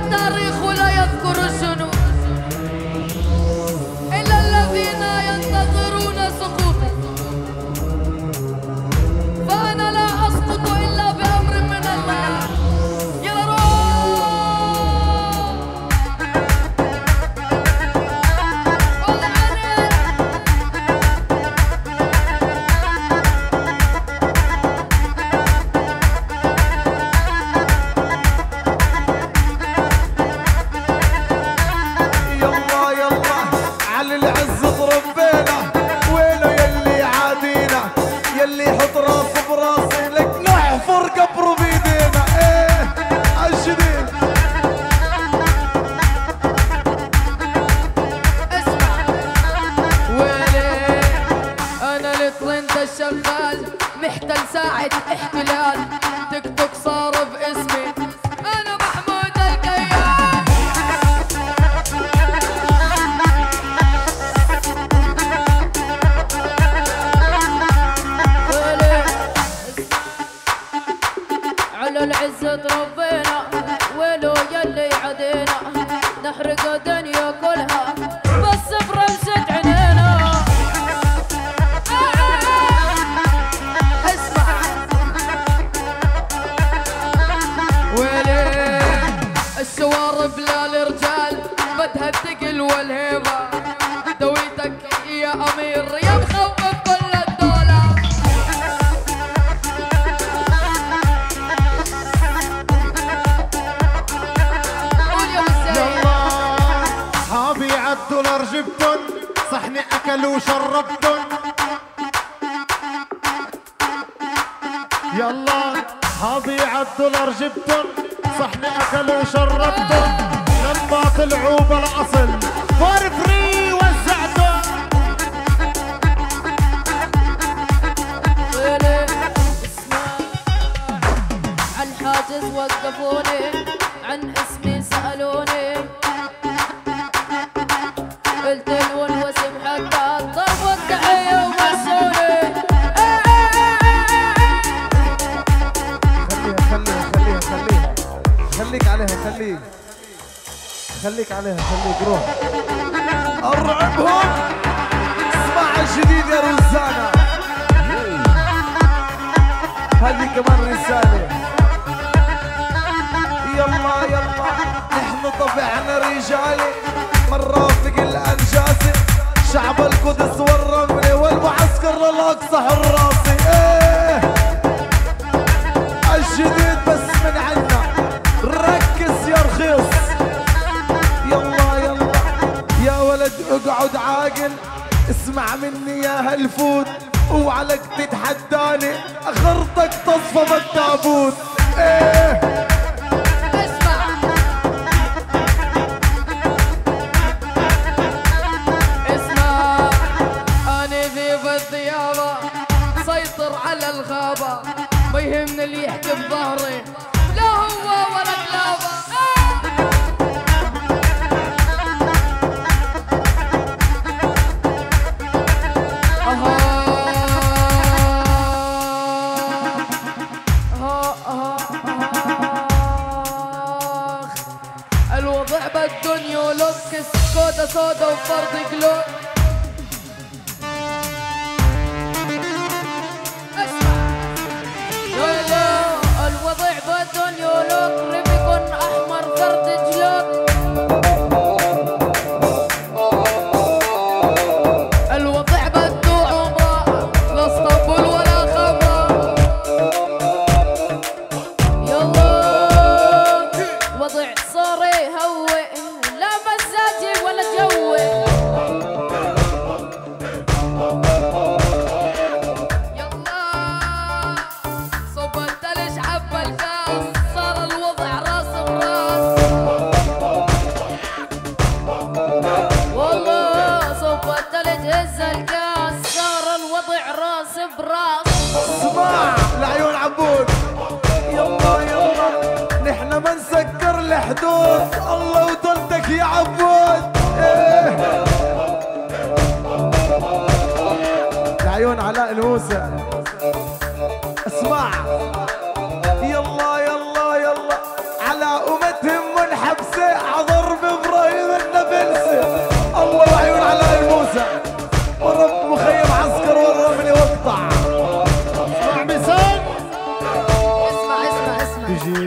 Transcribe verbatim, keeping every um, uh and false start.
التاريخ لا يذكر الجنود إلا الذين ينتظرون سقوطي، فأنا لا أسقط إلا بأمر من الله. يا رب شغال محتل ساعة احتلال، تيك توك صار باسمي، أنا محمود الكيان. على العزة تربينا، ويلو يلي عدينا، نحرق الدنيا كلها بس برمشة عينينا. الشوارب لا الرجال بدها الثقل والهيبة، دويتك يا أمير يا مخوف كل الدولة. قول يا يلا صحابي عالدولار جبتن، صحني أكل وشربتن. يلا صحابي عالدولار جبتن، صحني أكل وشربتن. لما طلعوا بالأصل فور فري وزعتن. عالحاجز وقفوني، عن اسمي سألوني، قلت لهم واسم حتى ضربوا التحية ومشوني. خليها خليها خليها خليك عليها، خليك خليك عليها، خليك روح ارعبهم. اسمع الجديد يا روزانا، هذه كمان رسالة. يلا يلا نحن طبعنا رجالي، مرافق الانجاسي، شعب القدس والرملة والمعسكر للاقصى حراسي. ايه الجديد بس من عنا، ركز يا رخيص. يلا يلا يا ولد اقعد عاقل، اسمع مني يا هالفوت، اوعلك تتحداني اخرتك تصفى بالتابوت. ايه اسمع اسمع، اني ذيب الثيابة سيطر على الغابة، ما يهمني اللي يحكي بظهري، لا هو ولا كلابة. الوضع بالدنيا لوكس، كودا صودا وفرد قلوب. الوضع بالدنيا لوك، ريبيكون احمر فرد جلوب. الوضع بدو عمره، لا اسطنبول ولا خمره. يلا وضع صار يهوي، لا مزاجي ولا جوي. اسمع لعيون عبود، يلا يلا نحن ما نسكر الحدود، الله وطلتك يا عبود. ايه لعيون علاء الموسى. اسمع